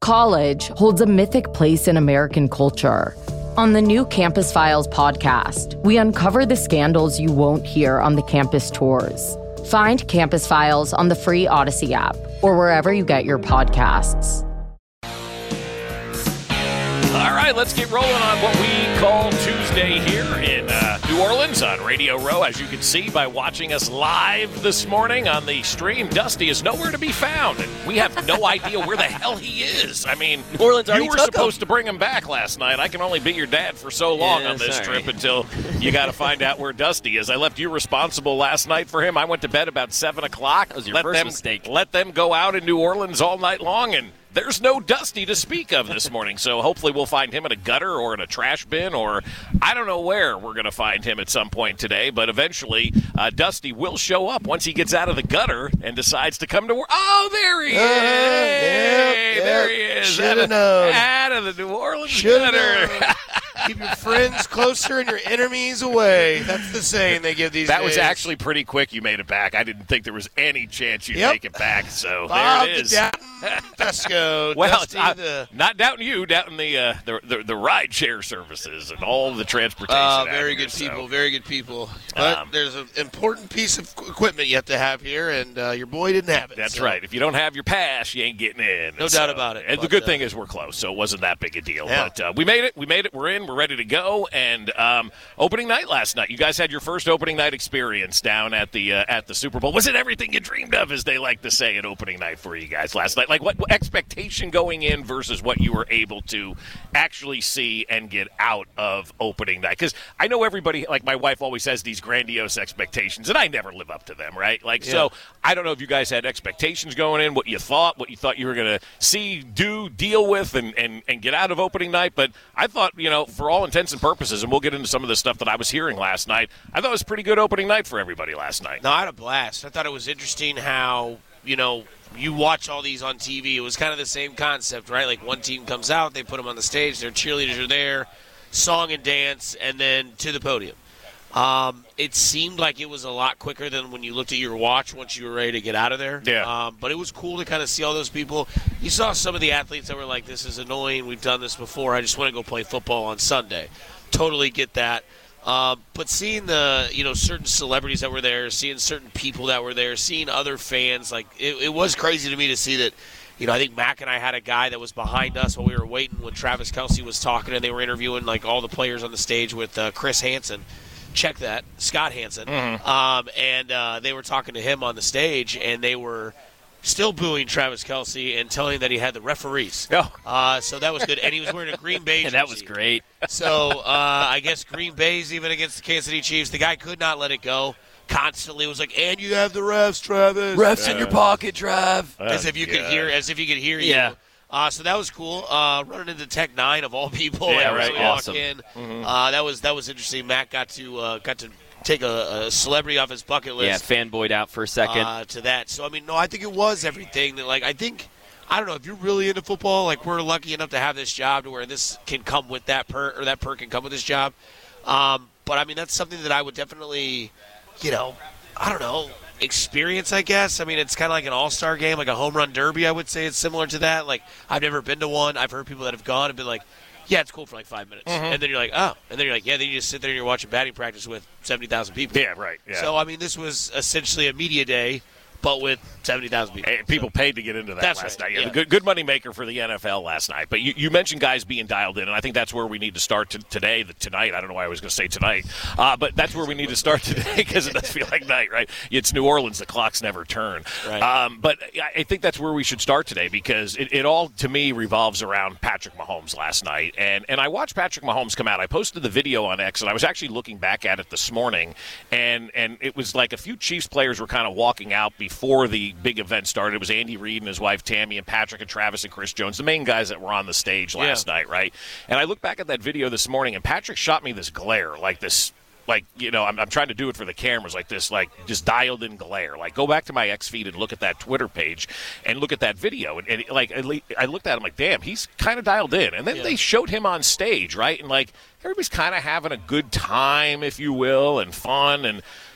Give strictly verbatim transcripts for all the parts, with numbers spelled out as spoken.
college holds a mythic place in American culture. On the new Campus Files podcast, we uncover the scandals you won't hear on the campus tours. Find Campus Files on the free Odyssey app or wherever you get your podcasts. All right, let's get rolling on what we call Tuesday here in uh, New Orleans on Radio Row. As you can see by watching us live this morning on the stream, Dusty is nowhere to be found, and we have no idea where the hell he is. I mean, New Orleans you were supposed him. to bring him back last night. I can only be your dad for so long yeah, on this sorry. trip until you got to find out where Dusty is. I left you responsible last night for him. I went to bed about seven o'clock. That was your let first them, mistake. Let them go out in New Orleans all night long, and there's no Dusty to speak of this morning, so hopefully we'll find him in a gutter or in a trash bin, or I don't know where we're going to find him at some point today, but eventually uh, Dusty will show up once he gets out of the gutter and decides to come to work. Oh, there he is! Uh, Hey, yep, there yep. he is! Shoulda out of, known. out of the New Orleans Shoulda gutter. known. Keep your friends closer and your enemies away. That's the saying they give these That days. was actually pretty quick. You made it back. I didn't think there was any chance you'd Yep. make it back, so Bob there it is. the Downton Fesco. Well, Dusty I- the not doubting you, doubting the, uh, the the the ride share services and all the transportation. Uh, out very here, good so. people, very good people. But Um, there's an important piece of equipment you have to have here, and uh, your boy didn't have it. That's so. right. If you don't have your pass, you ain't getting in. No And doubt about it. And the But, good uh, thing is we're close, so it wasn't that big a deal. Yeah. But uh, we made it. We made it. We're in. We're ready to go. And um, opening night last night. You guys had your first opening night experience down at the uh, at the Super Bowl. Was it everything you dreamed of, as they like to say, at opening night for you guys last night? Like what, what expectation going in versus what you were able to actually see and get out of opening night? Because I know everybody, like my wife always has these grandiose expectations, and I never live up to them, right? Like, Yeah. so I don't know if you guys had expectations going in, what you thought, what you thought you were going to see, do, deal with, and, and, and get out of opening night. But I thought, you know, for all intents and purposes, and we'll get into some of the stuff that I was hearing last night, I thought it was a pretty good opening night for everybody last night. No, I had a blast. I thought it was interesting how, you know, you watch all these on T V. It was kind of the same concept, right? Like one team comes out, they put them on the stage, their cheerleaders are there, song and dance, and then to the podium. Um, it seemed like it was a lot quicker than when you looked at your watch once you were ready to get out of there. Yeah. Um, but it was cool to kind of see all those people. You saw some of the athletes that were like, this is annoying. We've done this before. I just want to go play football on Sunday. Totally get that. Um, but seeing the, you know, certain celebrities that were there, seeing certain people that were there, seeing other fans, like it, it was crazy to me to see that. You know, I think Mac and I had a guy that was behind us while we were waiting when Travis Kelce was talking, and they were interviewing like all the players on the stage with uh, Chris Hansen. Check that, Scott Hansen. Mm-hmm. Um, and uh, they were talking to him on the stage, and they were still booing Travis Kelce and telling him that he had the referees. Oh. Uh, so that was good. And he was wearing a Green Bay jersey. And that was great. So uh, I guess Green Bay's even against the Kansas City Chiefs. The guy could not let it go. Constantly was like, and you have the refs, Travis. Refs in your pocket, Drive. As if you could God. hear, as if you could hear you. Yeah. Uh, so that was cool. Uh, running into Tech Nine of all people. Yeah, and right. we walk Awesome. in. Mm-hmm. Uh, that was that was interesting. Matt got to uh, got to take a, a celebrity off his bucket Yeah, list. fanboyed out for a second. Uh, to that. So I mean, no, I think it was everything that like I think. I don't know if you're really into football. Like we're lucky enough to have this job to where this can come with that perk, or that perk can come with this job. Um, but I mean, that's something that I would definitely, you know, I don't know, experience. I guess. I mean, it's kind of like an all-star game, like a home run derby. I would say it's similar to that. Like I've never been to one. I've heard people that have gone and been like, yeah, it's cool for like five minutes, Mm-hmm. and then you're like, oh, and then you're like, yeah, then you just sit there and you're watching batting practice with seventy thousand people. Yeah, right. Yeah. So I mean, this was essentially a media day, but with seventy thousand people. Hey, people paid to get into that That's last right, night. Yeah, yeah. the good, good money maker for the N F L last night. But you, you mentioned guys being dialed in, and I think that's where we need to start to, today, the, tonight. I don't know why I was going to say tonight. Uh, but that's where we need to start today because it does feel like night, right? It's New Orleans. The clocks never turn. Right. Um, but I think that's where we should start today because it, it all, to me, revolves around Patrick Mahomes last night. And, and I watched Patrick Mahomes come out. I posted the video on X, and I was actually looking back at it this morning. And, and it was like a few Chiefs players were kind of walking out before the big event started. It was Andy Reid and his wife Tammy and Patrick and Travis and Chris Jones, the main guys that were on the stage last Yeah. night, right? And I look back at that video this morning, and Patrick shot me this glare, like this, like, you know, I'm, I'm trying to do it for the cameras, like this, like, just dialed-in glare. Like, go back to my X feed and look at that Twitter page and look at that video. And, and like, I looked at him like, damn, he's kind of dialed in. And then Yeah. they showed him on stage, right? And, like, everybody's kind of having a good time, if you will, and fun. And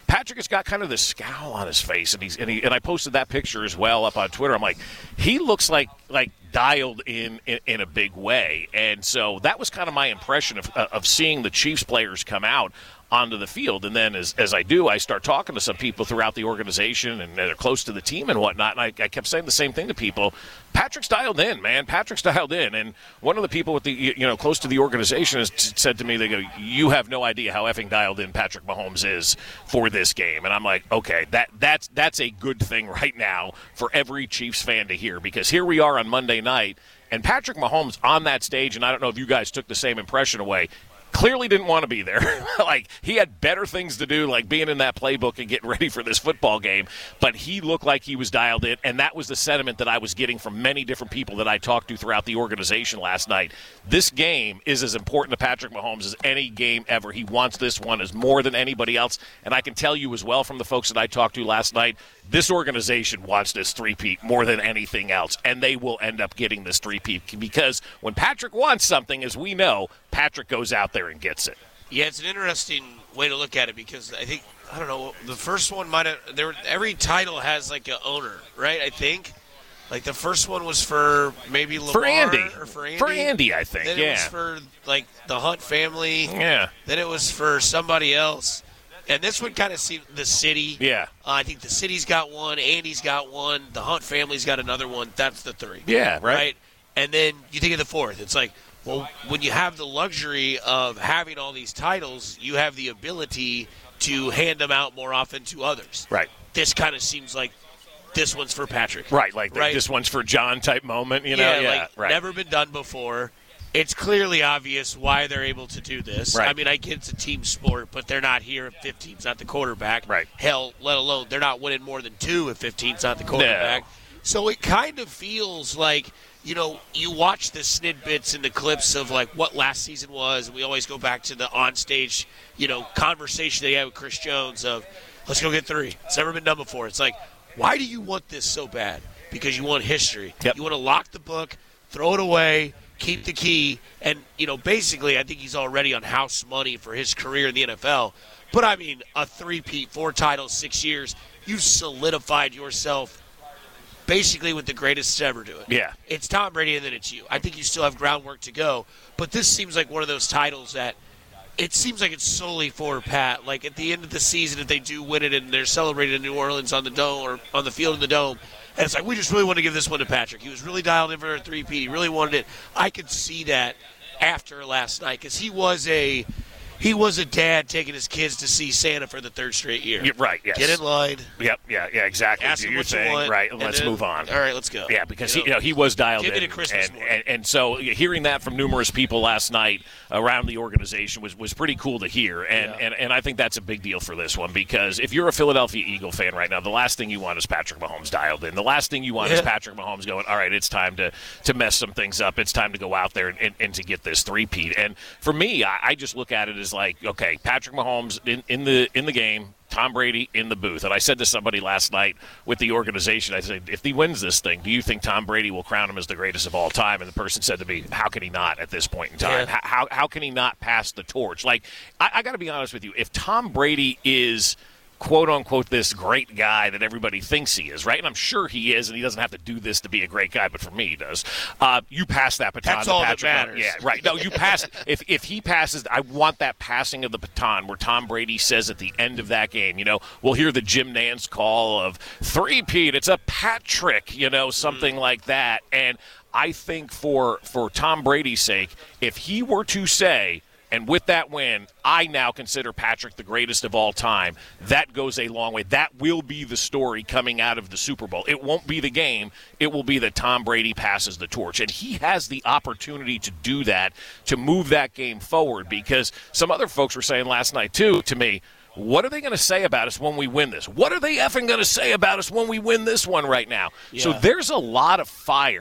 Patrick has got kind of this scowl on his face, and he's and, he, and I posted that picture as well up on Twitter. I'm like, he looks like like dialed in, in in a big way, and so that was kind of my impression of of seeing the Chiefs players come out onto the field. And then as, as I do, I start talking to some people throughout the organization and they're close to the team and whatnot, and I, I kept saying the same thing to people. Patrick's dialed in, man. Patrick's dialed in. And one of the people with the you know close to the organization has t- said to me, they go, you have no idea how effing dialed in Patrick Mahomes is for this game. And I'm like, okay, that that's that's a good thing right now for every Chiefs fan to hear, because here we are on Monday night, and Patrick Mahomes on that stage, and I don't know if you guys took the same impression away, clearly didn't want to be there. Like, he had better things to do, like being in that playbook and getting ready for this football game. But he looked like he was dialed in, and that was the sentiment that I was getting from many different people that I talked to throughout the organization last night. This game is as important to Patrick Mahomes as any game ever. He wants this one as more than anybody else. And I can tell you as well from the folks that I talked to last night, this organization wants this three-peat more than anything else, and they will end up getting this three-peat, because when Patrick wants something, as we know, Patrick goes out there and gets it. Yeah, it's an interesting way to look at it, because I think, I don't know, the first one might have, there, every title has like an owner, right? I think. Like the first one was for maybe Lamar. For Andy. Or for Andy. For Andy, I think, then yeah. Then it was for like the Hunt family. Yeah. Then it was for somebody else. And this one kind of seemed the city. Yeah. Uh, I think the city's got one. Andy's got one. The Hunt family's got another one. That's the three. Yeah, right. Right? And then you think of the fourth. It's like, well, when you have the luxury of having all these titles, you have the ability to hand them out more often to others. Right. This kind of seems like this one's for Patrick. Right, like right? this one's for John type moment, you know? Yeah, Yeah, like right. never been done before. It's clearly obvious why they're able to do this. Right. I mean, I get it's a team sport, but they're not here if fifteen's not the quarterback. Right. Hell, let alone they're not winning more than two if fifteen's not the quarterback. No. So it kind of feels like, you know, you watch the snippets and the clips of, like, what last season was, and we always go back to the on-stage, you know, conversation they had with Chris Jones of, let's go get three. It's never been done before. It's like, why do you want this so bad? Because you want history. Yep. You want to lock the book, throw it away, keep the key, and, you know, basically I think he's already on house money for his career in the N F L. But, I mean, a three-peat, four titles, six years, you've solidified yourself basically with the greatest to ever do it. Yeah. It's Tom Brady and then it's you. I think you still have groundwork to go, but this seems like one of those titles that it seems like it's solely for Pat. Like at the end of the season, if they do win it and they're celebrating in New Orleans on the dome or on the field in the dome, and it's like, we just really want to give this one to Patrick. He was really dialed in for a three-peat. He really wanted it. I could see that after last night because he was a he was a dad taking his kids to see Santa for the third straight year. Yeah, right, yes. Get in line. Yep, yeah, yeah, exactly. Ask Do him your what you thing, want, right, and let's then- move on. All right, let's go. Yeah, because You he, know? you know, he was dialed Give me in, the Christmas and, morning. and and so hearing that from numerous people last night around the organization was, was pretty cool to hear, and, Yeah. and and I think that's a big deal for this one because if you're a Philadelphia Eagle fan right now, the last thing you want is Patrick Mahomes dialed in. The last thing you want is Yeah. Patrick Mahomes going, all right, it's time to to mess some things up. It's time to go out there and, and, and to get this three-peat. And for me, I, I just look at it as like, okay, Patrick Mahomes in, in the in the game. Tom Brady in the booth. And I said to somebody last night with the organization, I said, if he wins this thing, do you think Tom Brady will crown him as the greatest of all time? And the person said to me, how can he not at this point in time? Yeah. How, how can he not pass the torch? Like, I, I got to be honest with you. If Tom Brady is quote-unquote this great guy that everybody thinks he is, right? And I'm sure he is, and he doesn't have to do this to be a great guy, but for me he does. Uh, you pass that baton That's to all that Patrick. matters. Yeah, right. No, you pass – if if he passes, I want that passing of the baton where Tom Brady says at the end of that game, you know, we'll hear the Jim Nantz call of three-peat, it's a Patrick, you know, something mm. like that. And I think for for Tom Brady's sake, if he were to say – and with that win, I now consider Patrick the greatest of all time. That goes a long way. That will be the story coming out of the Super Bowl. It won't be the game. It will be that Tom Brady passes the torch. And he has the opportunity to do that, to move that game forward, because some other folks were saying last night, too, to me, what are they going to say about us when we win this? What are they effing going to say about us when we win this one right now? Yeah. So there's a lot of fire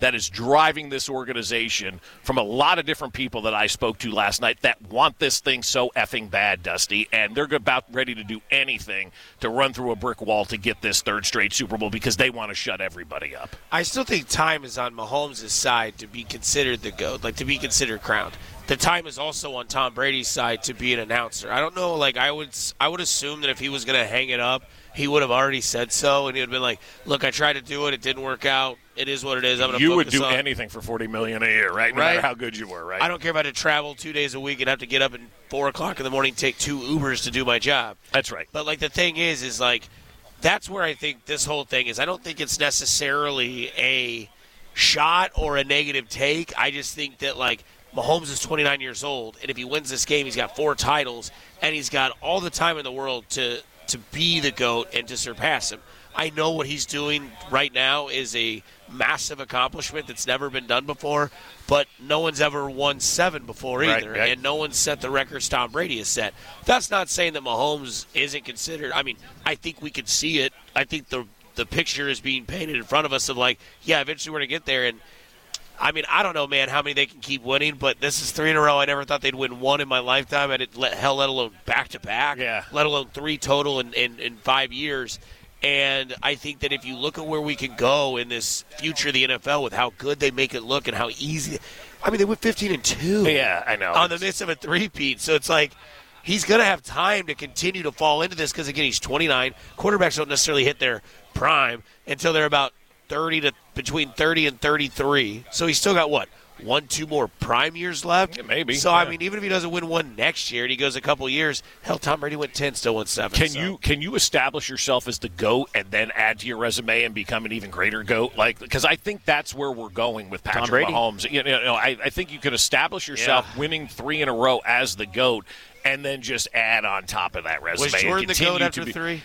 that is driving this organization from a lot of different people that I spoke to last night that want this thing so effing bad, Dusty, and they're about ready to do anything to run through a brick wall to get this third straight Super Bowl because they want to shut everybody up. I still think time is on Mahomes' side to be considered the GOAT, like to be considered crowned. The time is also on Tom Brady's side to be an announcer. I don't know, like I would I would assume that if he was going to hang it up, he would have already said so, and he would have been like, look, I tried to do it, it didn't work out. It is what it is. I'm going to You would focus do on. anything for forty million dollars a year, right? No Right. matter how good you were, right? I don't care if I had to travel two days a week and have to get up at four o'clock in the morning, take two Ubers to do my job. That's right. But, like, the thing is, is, like, that's where I think this whole thing is. I don't think it's necessarily a shot or a negative take. I just think that, like, Mahomes is twenty-nine years old, and if he wins this game, he's got four titles, and he's got all the time in the world to, to be the GOAT and to surpass him. I know what he's doing right now is a massive accomplishment that's never been done before, but no one's ever won seven before either, Right, right. and no one's set the records Tom Brady has set. That's not saying that Mahomes isn't considered. I mean, I think we could see it. I think the the picture is being painted in front of us of like, yeah, eventually we're going to get there, and I mean, I don't know, man, how many they can keep winning, but this is three in a row. I never thought they'd win one in my lifetime. I didn't let, hell, let alone back-to-back, Yeah. let alone three total in, in, in five years. And I think that if you look at where we can go in this future of the N F L with how good they make it look and how easy – I mean, they went fifteen and two Yeah, I know. on the midst of a three-peat. So it's like he's going to have time to continue to fall into this because, again, he's twenty-nine. Quarterbacks don't necessarily hit their prime until they're about thirty to between thirty and thirty-three. So he's still got, what, one, two more prime years left? Yeah, maybe. So, yeah. I mean, even if he doesn't win one next year and he goes a couple years, hell, Tom Brady went ten, still won seven. Can so. you can you establish yourself as the GOAT and then add to your resume and become an even greater GOAT? Like, because I think that's where we're going with Patrick Brady. Mahomes. You know, I, I think you can establish yourself Yeah. winning three in a row as the GOAT, and then just add on top of that resume. Was and Jordan the continue GOAT to after be- three?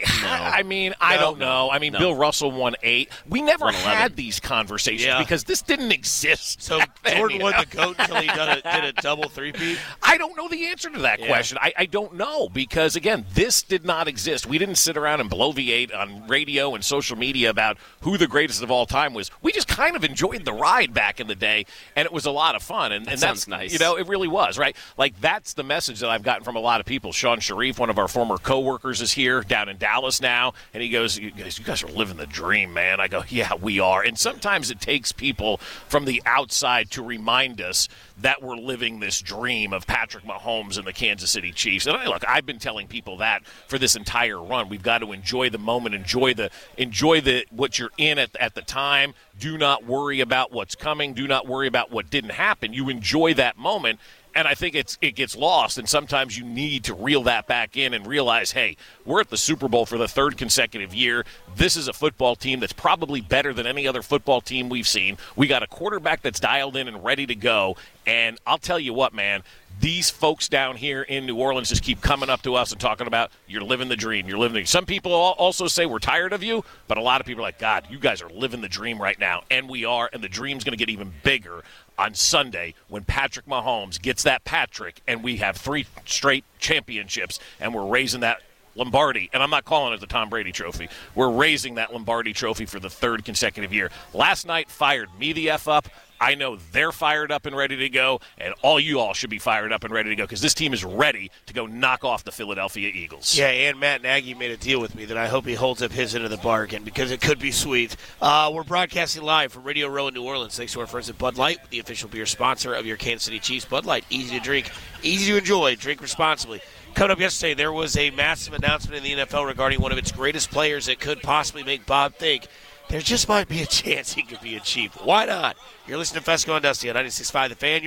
I, I mean, I No. don't know. I mean, No. Bill Russell won eight. We never Won eleven. had these conversations Yeah. because this didn't exist. So back then, Jordan you won know? the GOAT until he done a, did a double three-peat? I don't know the answer to that Yeah. question. I, I don't know because, again, this did not exist. We didn't sit around and bloviate on radio and social media about who the greatest of all time was. We just kind of enjoyed the ride back in the day, and it was a lot of fun. And, That and sounds that's nice. You know, it really was, right? Like, that's the message that I've gotten from a lot of people. Sean Sharif, one of our former coworkers, is here down in Dallas now, and he goes, you guys, you guys are living the dream, man. I go, yeah, we are. And sometimes it takes people from the outside to remind us that we're living this dream of Patrick Mahomes and the Kansas City Chiefs. And I, look, I've been telling people that for this entire run. We've got to enjoy the moment, enjoy the enjoy the what you're in at, at the time. Do not worry about what's coming. Do not worry about what didn't happen. You enjoy that moment. And I think it's it gets lost, and sometimes you need to reel that back in and realize, hey, we're at the Super Bowl for the third consecutive year. This is a football team that's probably better than any other football team we've seen. We got a quarterback that's dialed in and ready to go. And I'll tell you what, man, these folks down here in New Orleans just keep coming up to us and talking about you're living the dream. You're living the dream. Some people al- also say we're tired of you, but a lot of people are like, God, you guys are living the dream right now. And we are, and the dream's going to get even bigger on Sunday when Patrick Mahomes gets that Patrick and we have three straight championships and we're raising that Lombardi. And I'm not calling it the Tom Brady trophy. We're raising that Lombardi trophy for the third consecutive year. Last night fired me the F up. I know they're fired up and ready to go, and all you all should be fired up and ready to go because this team is ready to go knock off the Philadelphia Eagles. Yeah, and Matt Nagy made a deal with me that I hope he holds up his end of the bargain because it could be sweet. Uh, we're broadcasting live from Radio Row in New Orleans. Thanks to our friends at Bud Light, the official beer sponsor of your Kansas City Chiefs. Bud Light, easy to drink, easy to enjoy, drink responsibly. Coming up yesterday, there was a massive announcement in the N F L regarding one of its greatest players that could possibly make Bob think there just might be a chance he could be a Chief. Why not? You're listening to Fesco and Dusty on ninety-six point five The Fan.